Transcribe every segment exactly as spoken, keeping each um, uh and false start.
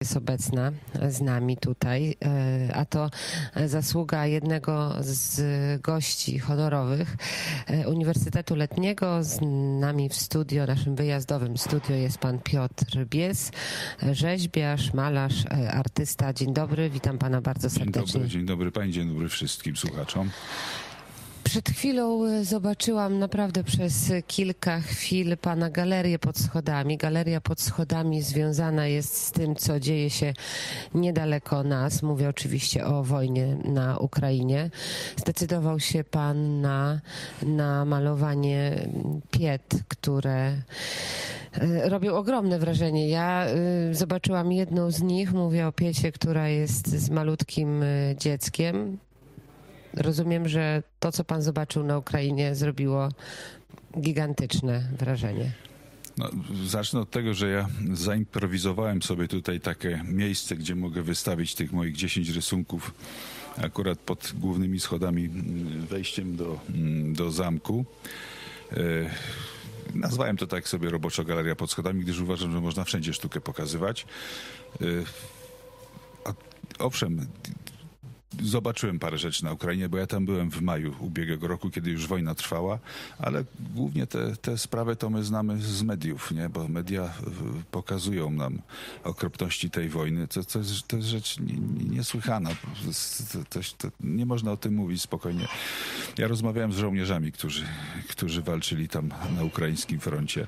jest obecna z nami tutaj, a to zasługa jednego z gości honorowych Uniwersytetu Letniego. Z nami w studio, naszym wyjazdowym studio jest pan Piotr Bies, rzeźbiarz, malarz, artysta. Dzień dobry, witam pana bardzo serdecznie. Dzień dobry, dzień dobry pani, dzień dobry wszystkim słuchaczom. Przed chwilą zobaczyłam naprawdę przez kilka chwil pana galerię pod schodami. Galeria pod schodami związana jest z tym, co dzieje się niedaleko nas. Mówię oczywiście o wojnie na Ukrainie. Zdecydował się pan na, na malowanie piet, które robią ogromne wrażenie. Ja y, zobaczyłam jedną z nich. Mówię o piecie, która jest z malutkim y, dzieckiem. Rozumiem, że to, co pan zobaczył na Ukrainie, zrobiło gigantyczne wrażenie. No, zacznę od tego, że ja zaimprowizowałem sobie tutaj takie miejsce, gdzie mogę wystawić tych moich dziesięć rysunków akurat pod głównymi schodami, wejściem do, do zamku. E, nazwałem to tak sobie roboczo Galeria pod schodami, gdyż uważam, że można wszędzie sztukę pokazywać. E, a, owszem, zobaczyłem parę rzeczy na Ukrainie, bo ja tam byłem w maju ubiegłego roku, kiedy już wojna trwała, ale głównie te, te sprawy to my znamy z mediów, nie? Bo media pokazują nam okropności tej wojny. To, to, jest, to jest rzecz niesłychana. To, to, to, nie można o tym mówić spokojnie. Ja rozmawiałem z żołnierzami, którzy, którzy walczyli tam na ukraińskim froncie.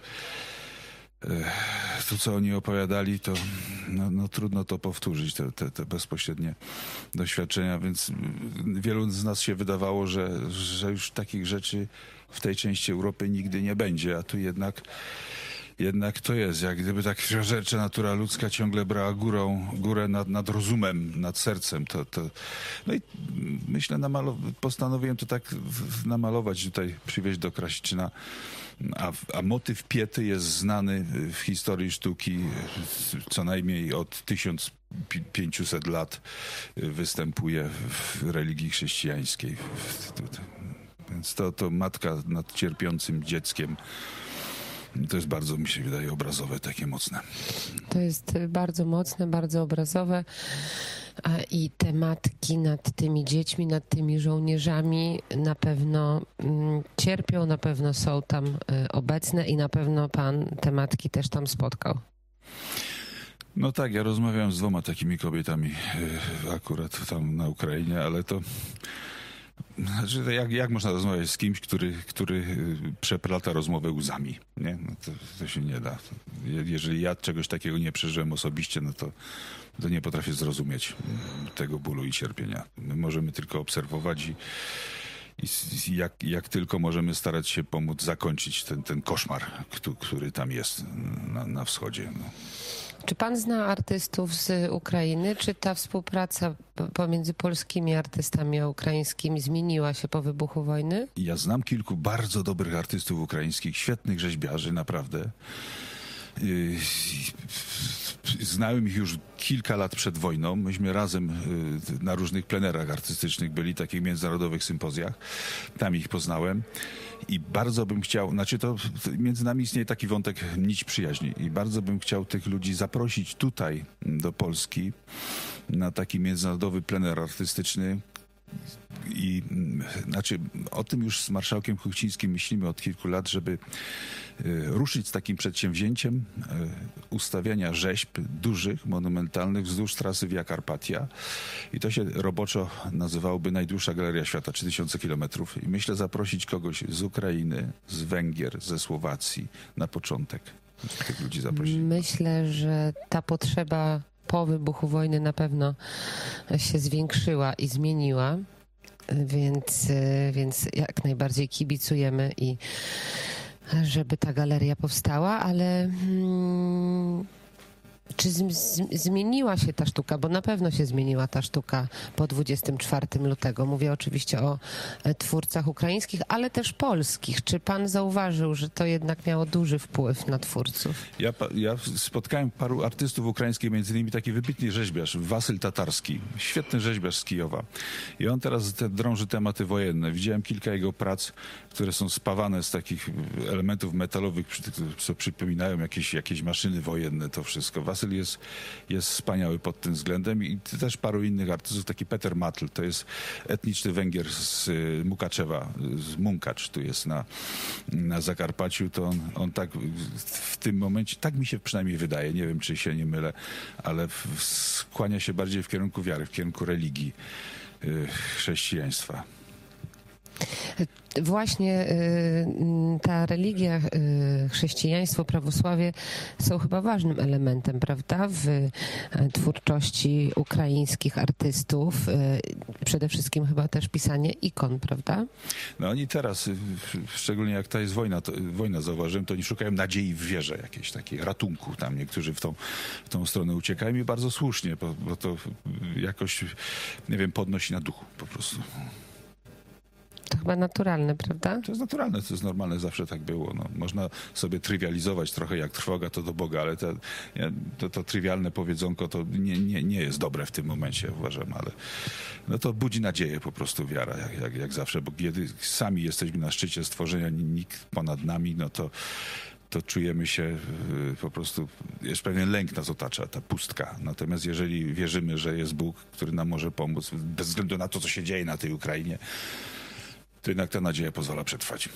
To, co oni opowiadali, to no, no, trudno to powtórzyć, te, te, te bezpośrednie doświadczenia, więc wielu z nas się wydawało, że, że już takich rzeczy w tej części Europy nigdy nie będzie, a tu jednak Jednak to jest, jak gdyby tak książęca natura ludzka ciągle brała górą, górę nad, nad rozumem, nad sercem. To, to... No i myślę, namalo... postanowiłem to tak w, namalować, tutaj przywieźć do Krasiczyna. A, a motyw piety jest znany w historii sztuki co najmniej od tysiąc pięćset lat. Występuje w religii chrześcijańskiej. Więc to, to matka nad cierpiącym dzieckiem. To jest bardzo, mi się wydaje, obrazowe, takie mocne. To jest bardzo mocne, bardzo obrazowe. I te matki nad tymi dziećmi, nad tymi żołnierzami na pewno mm, cierpią, na pewno są tam y, obecne i na pewno pan te matki też tam spotkał. No tak, ja rozmawiałem z dwoma takimi kobietami y, akurat tam na Ukrainie, ale to... Znaczy, jak, jak można rozmawiać z kimś, który, który przeplata rozmowę łzami, nie? No to, to się nie da. Jeżeli ja czegoś takiego nie przeżyłem osobiście, no to, to nie potrafię zrozumieć tego bólu i cierpienia. My możemy tylko obserwować i, i jak, jak tylko możemy starać się pomóc zakończyć ten, ten koszmar, który, który tam jest na, na wschodzie. No. Czy pan zna artystów z Ukrainy? Czy ta współpraca pomiędzy polskimi artystami a ukraińskimi zmieniła się po wybuchu wojny? Ja znam kilku bardzo dobrych artystów ukraińskich, świetnych rzeźbiarzy, naprawdę. Znałem ich już kilka lat przed wojną. Myśmy razem na różnych plenerach artystycznych byli, takich międzynarodowych sympozjach. Tam ich poznałem. I bardzo bym chciał, znaczy to między nami istnieje taki wątek nić przyjaźni i bardzo bym chciał tych ludzi zaprosić tutaj do Polski na taki międzynarodowy plener artystyczny. I znaczy o tym już z marszałkiem Kuchcińskim myślimy od kilku lat, żeby ruszyć z takim przedsięwzięciem ustawiania rzeźb dużych, monumentalnych wzdłuż trasy Via Carpatia. I to się roboczo nazywałoby najdłuższa galeria świata, trzy tysiące kilometrów. I myślę zaprosić kogoś z Ukrainy, z Węgier, ze Słowacji na początek. Tych ludzi zaprosić. Myślę, że ta potrzeba po wybuchu wojny na pewno się zwiększyła i zmieniła, więc, więc jak najbardziej kibicujemy i żeby ta galeria powstała, ale hmm, czy z, z, zmieniła się ta sztuka? Bo na pewno się zmieniła ta sztuka po dwudziestego czwartego lutego. Mówię oczywiście o twórcach ukraińskich, ale też polskich. Czy pan zauważył, że to jednak miało duży wpływ na twórców? Ja, ja spotkałem paru artystów ukraińskich, między innymi taki wybitny rzeźbiarz, Wasyl Tatarski, świetny rzeźbiarz z Kijowa. I on teraz te, drąży tematy wojenne. Widziałem kilka jego prac, które są spawane z takich elementów metalowych, co przypominają jakieś, jakieś maszyny wojenne, to wszystko. Wasyl jest, jest wspaniały pod tym względem i też paru innych artystów, taki Peter Matl, to jest etniczny Węgier z Mukaczewa, z Munkacz, tu jest na, na Zakarpaciu, to on, on tak w tym momencie, tak mi się przynajmniej wydaje, nie wiem czy się nie mylę, ale w, skłania się bardziej w kierunku wiary, w kierunku religii, y, chrześcijaństwa. Właśnie y, ta religia, y, chrześcijaństwo, prawosławie są chyba ważnym elementem, prawda, w y, twórczości ukraińskich artystów. Y, przede wszystkim chyba też pisanie ikon, prawda? No oni teraz, y, szczególnie jak ta jest wojna, to, wojna zauważyłem, to oni szukają nadziei w wierze jakiejś takiej, ratunku. Tam niektórzy w tą, w tą stronę uciekają i bardzo słusznie, bo, bo to jakoś, nie wiem, podnosi na duchu po prostu. To chyba naturalne, prawda? To jest naturalne, to jest normalne, zawsze tak było. No, można sobie trywializować trochę jak trwoga to do Boga, ale to, to, to trywialne powiedzonko to nie, nie, nie jest dobre w tym momencie, uważam, ale no to budzi nadzieję po prostu wiara, jak, jak, jak zawsze, bo kiedy sami jesteśmy na szczycie stworzenia, nikt ponad nami, no to to czujemy się po prostu, jest pewien lęk nas otacza, ta pustka. Natomiast jeżeli wierzymy, że jest Bóg, który nam może pomóc, bez względu na to, co się dzieje na tej Ukrainie, to jednak ta nadzieja pozwala przetrwać.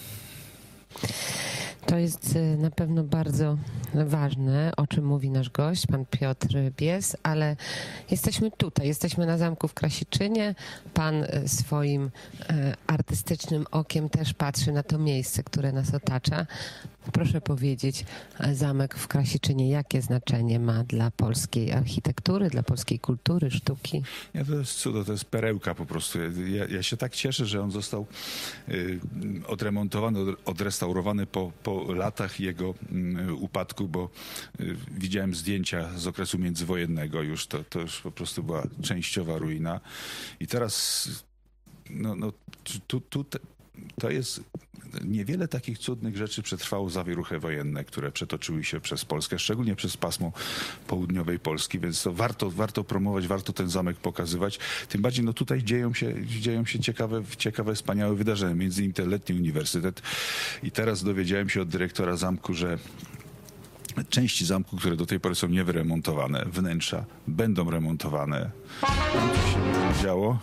To jest na pewno bardzo ważne, o czym mówi nasz gość, pan Piotr Bies, ale jesteśmy tutaj, jesteśmy na zamku w Krasiczynie. Pan swoim artystycznym okiem też patrzy na to miejsce, które nas otacza. Proszę powiedzieć, zamek w Krasiczynie, jakie znaczenie ma dla polskiej architektury, dla polskiej kultury, sztuki? Nie, to jest cudo, to jest perełka po prostu. Ja, ja się tak cieszę, że on został y, odremontowany, od, odrestaurowany po, po latach jego y, upadku, bo y, widziałem zdjęcia z okresu międzywojennego już, to, to już po prostu była częściowa ruina. I teraz no, no, tu, tu te, to jest... Niewiele takich cudnych rzeczy przetrwało zawieruchy wojenne, które przetoczyły się przez Polskę, szczególnie przez pasmo południowej Polski, więc to warto, warto promować, warto ten zamek pokazywać. Tym bardziej no tutaj dzieją się, dzieją się ciekawe, ciekawe, wspaniałe wydarzenia, między innymi ten letni uniwersytet. I teraz dowiedziałem się od dyrektora zamku, że części zamku, które do tej pory są niewyremontowane, wnętrza będą remontowane. Tam coś się będzie działo.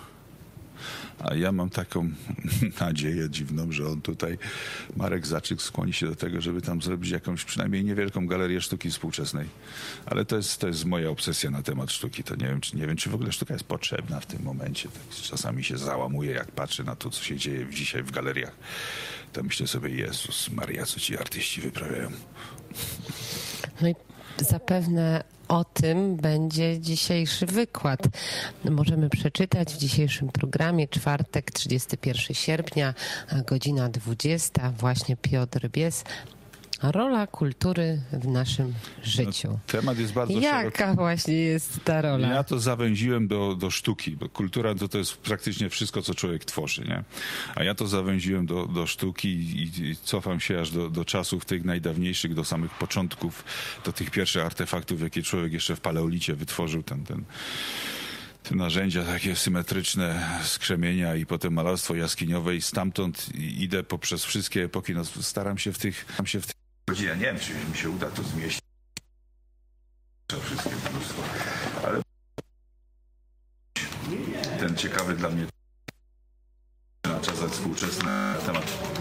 A ja mam taką nadzieję dziwną, że on tutaj, Marek Zaczyk, skłoni się do tego, żeby tam zrobić jakąś przynajmniej niewielką galerię sztuki współczesnej. Ale to jest, to jest moja obsesja na temat sztuki. To nie wiem, czy, nie wiem, czy w ogóle sztuka jest potrzebna w tym momencie. Tak czasami się załamuję, jak patrzę na to, co się dzieje dzisiaj w galeriach. To myślę sobie, Jezus Maria, co ci artyści wyprawiają. No i zapewne o tym będzie dzisiejszy wykład. Możemy przeczytać w dzisiejszym programie, czwartek, trzydziestego pierwszego sierpnia, godzina dwudziesta, właśnie Piotr Bies. Rola kultury w naszym życiu. No, temat jest bardzo Jaka szeroki. właśnie jest ta rola? Ja to zawęziłem do, do sztuki, bo kultura to, to jest praktycznie wszystko, co człowiek tworzy, nie? A ja to zawęziłem do, do sztuki i, i cofam się aż do, do czasów tych najdawniejszych, do samych początków, do tych pierwszych artefaktów, jakie człowiek jeszcze w paleolicie wytworzył, ten, ten te narzędzia takie symetryczne z krzemienia i potem malarstwo jaskiniowe i stamtąd idę poprzez wszystkie epoki. No, staram się w tych, staram się w tych godzinach, nie wiem, czy mi się uda to zmieścić. Wszystkie mnóstwo. Ale ten ciekawy dla mnie na czasach współczesnych temat